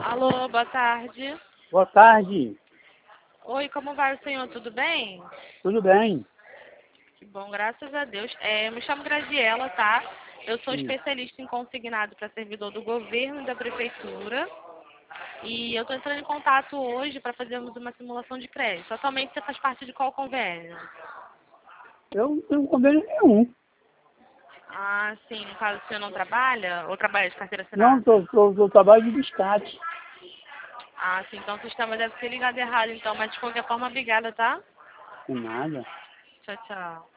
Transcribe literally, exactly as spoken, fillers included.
Alô, boa tarde. Boa tarde. Oi, como vai o senhor? Tudo bem? Tudo bem? Que bom, graças a Deus. É, eu me chamo Graziela, tá? Eu sou Sim. especialista em consignado para servidor do governo e da prefeitura. E eu estou entrando em contato hoje para fazermos uma simulação de crédito. Atualmente você faz parte de qual convênio? Eu não tenho convênio nenhum. Ah, sim. No caso, o senhor não trabalha? Ou trabalha de carteira Não, assinada? tô, tô, tô trabalho de descarte. Ah, sim. Então o sistema deve ser ligado errado, então. Mas de qualquer forma, obrigada, tá? Sem nada. Tchau, tchau.